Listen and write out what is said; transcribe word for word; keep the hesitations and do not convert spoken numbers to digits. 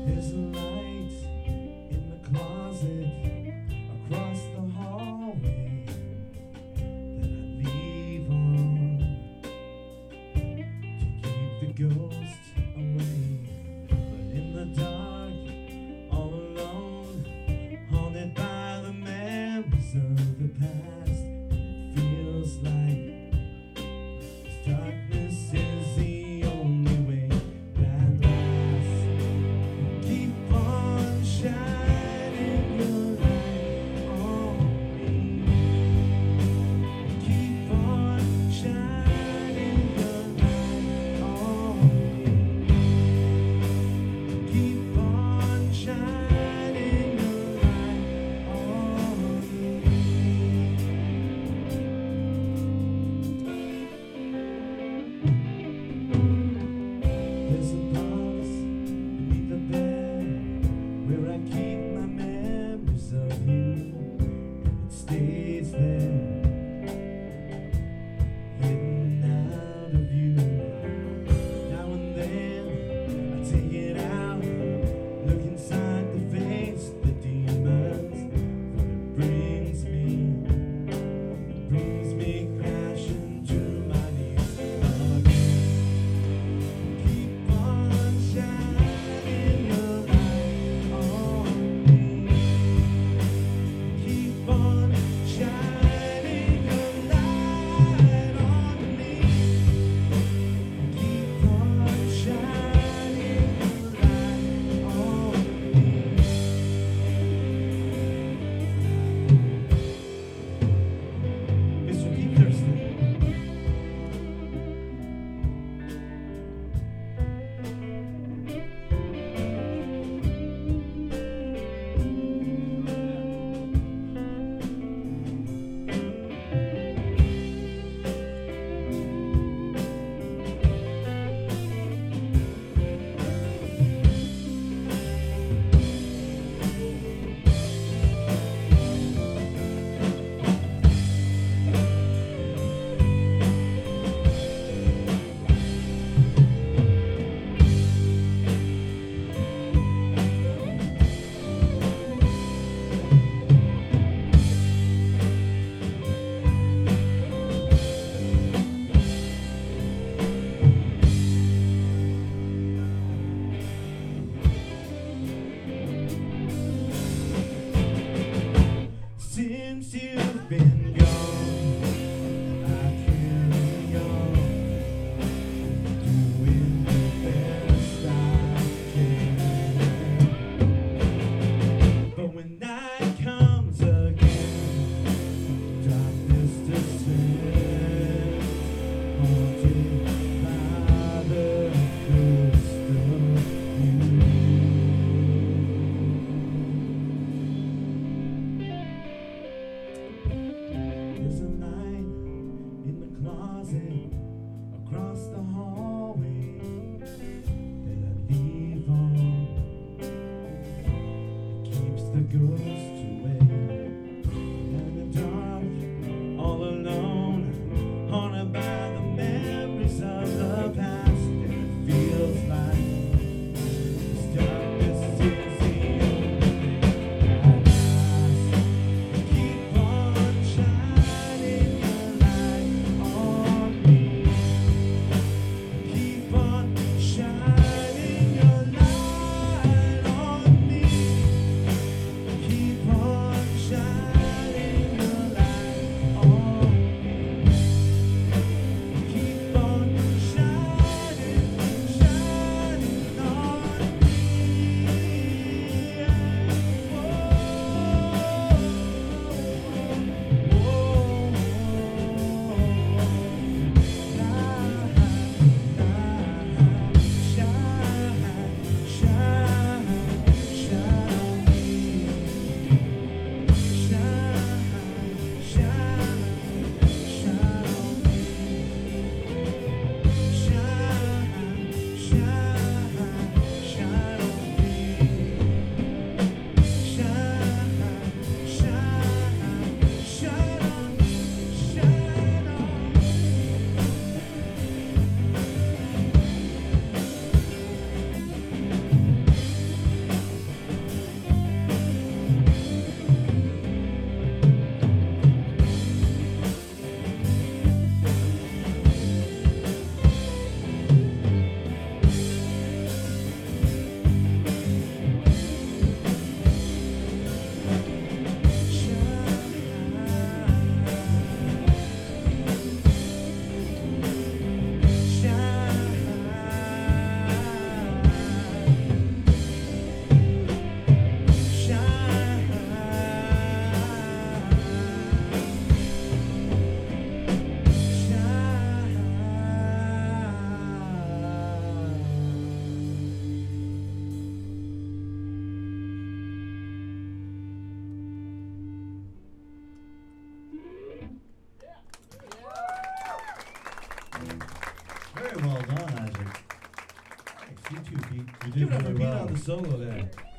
There's a light in the closet across the hallway that I leave on to keep the ghost away. But in the dark, all alone, haunted by the memories of the past, it feels like this darkness is the only way that lasts. Keep on shining your light on me. Keep on shining your light on me. Keep on shining your light on me. There's a box beneath the bed where I keep my memories of you, and it stays there, hidden out of view. Now and then I take it out, look inside to face the demons, for it brings me, it brings me crashing to my knees again. Keep on shining your light on me. Keep on shining your light on me. Keep on shining your light on me. Mister Pete Thurston. Since you've been gone, I carry on, doing the best I can. But when night comes again, darkness descends, haunted by the ghost of you. There's a light in the closet across the hallway that I leave on. It keeps the ghost away. In the dark, all alone, haunted by the memories of the past, and it feels like this darkness is the only thing that lasts. Keep on shining your light on me. Keep on shining your light on me. Keep the solo there.